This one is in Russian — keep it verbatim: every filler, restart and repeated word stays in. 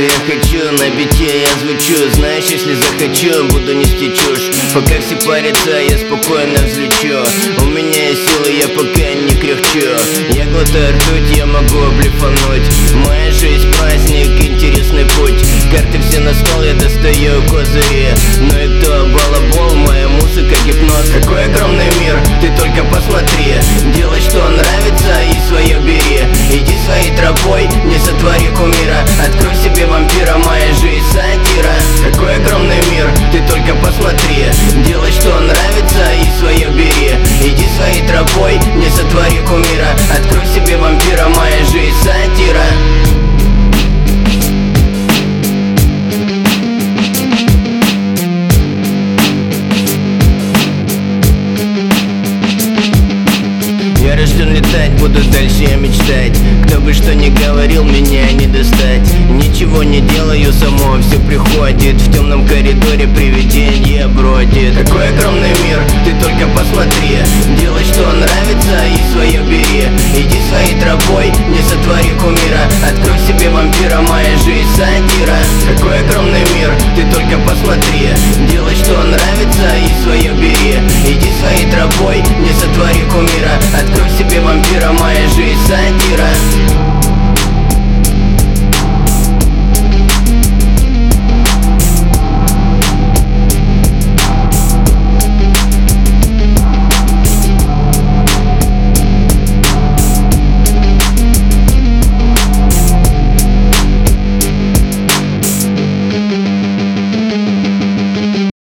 я хочу, на бите я звучу. Знаешь, если захочу, буду нести чушь. Пока все парятся, я спокойно взлечу. У меня есть силы, я пока не кряхчу. Я глотаю ртуть, я могу блефануть. Моя жизнь праздник, интересный путь. Карты все на стол, я достаю козыри. Ну и кто балабол, моя музыка гипноз. Какой огромный мир, ты только посмотри. Делай, что нравится, и свое бери. Иди своей тропой, не сотвори кумира. Открой себе вампира, моя жизнь сатира. Какой огромный мир, ты только посмотри. Делай, что нравится, и свое бери. Иди своей тропой, не сотвори кумира. Открой себе вампира, моя жизнь сатира. Я рожден летать, буду дальше я мечтать. Кто бы что ни говорил, меня не достать. Ничего не делаю, само все приходит. В темном коридоре привидение бродит. Какой огромный мир, ты только посмотри. Делай, что нравится, и свое бери. Иди своей тропой, не сотвори кумира. Открой себе вампира, моя жизнь сатира. Какой огромный мир, ты только посмотри.